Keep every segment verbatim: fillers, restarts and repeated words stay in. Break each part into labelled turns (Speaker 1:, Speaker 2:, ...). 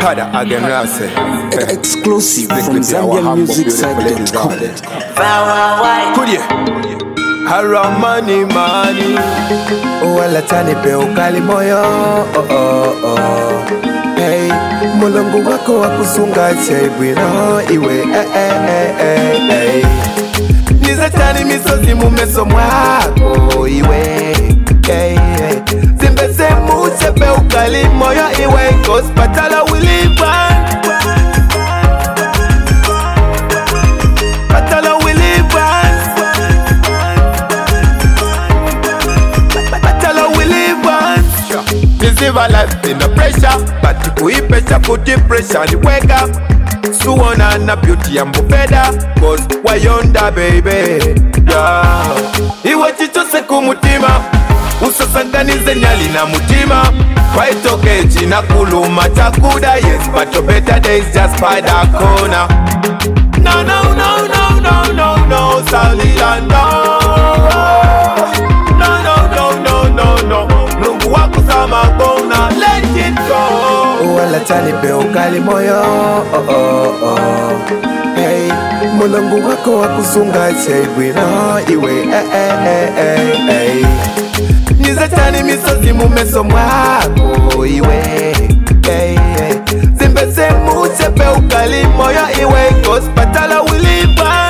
Speaker 1: Harder again, I say.
Speaker 2: Exclusive from Zambian Music Site dot com.
Speaker 1: Could you? Haram money, money.
Speaker 3: Oh, wala tani pe ukali moyo. Oh, oh, oh. Hey, mulungu wako wakusunga chebwino iwe. Eh, eh, eh, eh, eh. Nizatani misozi mumeso mwako iwe. Hey, hey. Zimbese muche pe ukali moyo iwe. Cause patala we live on. Patala we live on. Patala we live on. This is our life in the pressure. But we pressure put the pressure and wake up. Suona na beauty and bufeda. Cause why yonder baby. Yeah. Iwe chichose kumutima. Usasanganize nyali na mutima. Waitoke china kuluma chakuda. Yes, but your better days just by the corner. No, no, no, no, no, no, no, Salila, no. No, no, no, no, no, no. Mungu wako sama kona, let it go. Wala tani pe ukali moyo. Oh, oh, oh. Hey, mulungu wako wakusunga chebwino iwe. Eh, eh, eh, eh, eh. Nizatani misozi mumeso mwako iwe. Hey, hey. Zimbese muche pe ukali moyo iwe. Cause patala we live on.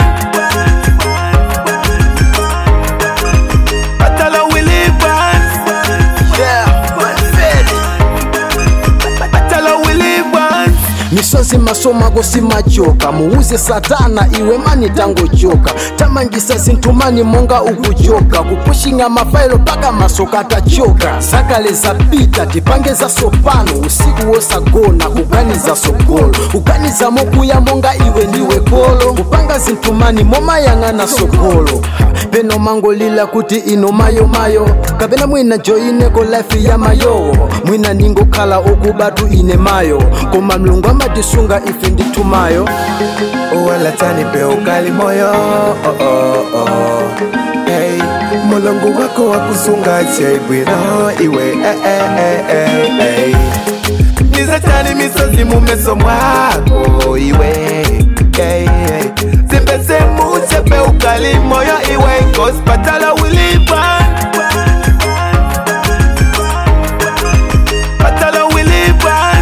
Speaker 3: Patala we live on. Yeah, man feli. Patala we live on.
Speaker 2: Misozi masoma gosi machoka. Muuze satana iwe mani tango choka. Tamangisa sintumani monga ukuchoka. Kupushinga mafailo paka masoka tachoka. Sakale za pita tipange za sopano. Usiku wosa gona kugani za sokolo. Ugani za moku ya monga iwe niwe kolo. Kupanga sintumani moma yanga na sokolo. Beno mango lila kuti ino mayo mayo. Kabena mwina joine ko life ya mayo. Mwina ningo kala okubatu ine mayo. Koma mlungu ama disunga ifindi tumayo.
Speaker 3: Wala tani pe ukali moyo. Oh, oh, oh. Hey, mulungu wako wakusunga chebwino iwe. Eh, eh, eh, eh, eh. Nizatani misozi mumeso mwako iwe. Hey, hey. Zimbese muche pe ukali moyo iwe. Cause patala we live on. Patala we live on.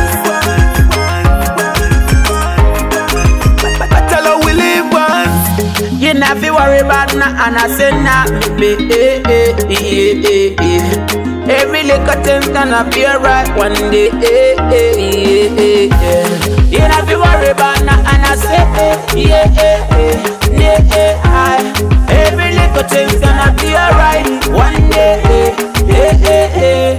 Speaker 3: Patala we live on.
Speaker 4: You never worry about na and I say na me eh eh eh eh eh. Every little thing's gonna be alright one day eh eh eh eh eh. You never worry about na and I say eh yeah eh eh yeah eh I. Every little thing's gonna be alright one day eh eh eh eh.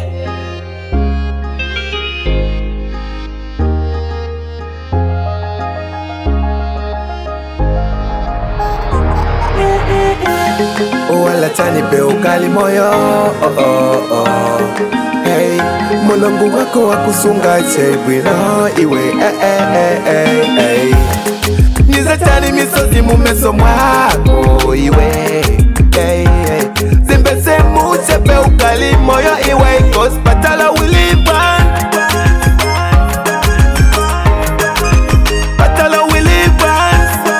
Speaker 3: Wala tani pe ukali moyo. Oh, oh, oh. Hey, mulungu wako wakusunga chebwino iwe. Eh, eh, eh, eh, eh. Nizatani misozi mumeso mwako iwe. Hey, hey. Zimbese muche pe ukali moyo iwe. Cause patala we live on. Patala we live on.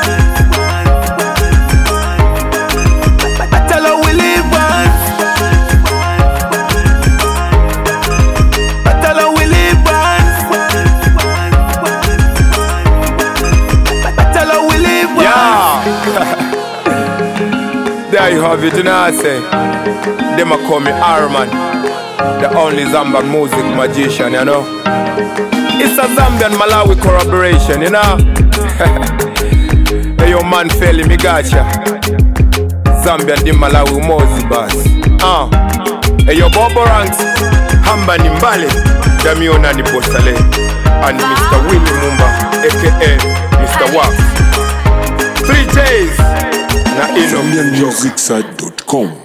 Speaker 3: Patala we live on. Patala we live on. Patala we live on.
Speaker 1: Yeah. There you have it, you know what I say. Them a call me Arman, the only Zambian music magician, you know. It's a Zambian Malawi collaboration, you know. Hey, yo man Feli, me gotcha. Zambian di Malawi Mozi Bass. Ah, hey, yo Bobo Ranks, Hamba Nimbale, Damiona ni Bosale, and Mister Winnie Mumba, aka Mister Wax. Three J's. Na ino
Speaker 5: Zambian Music Site dot com.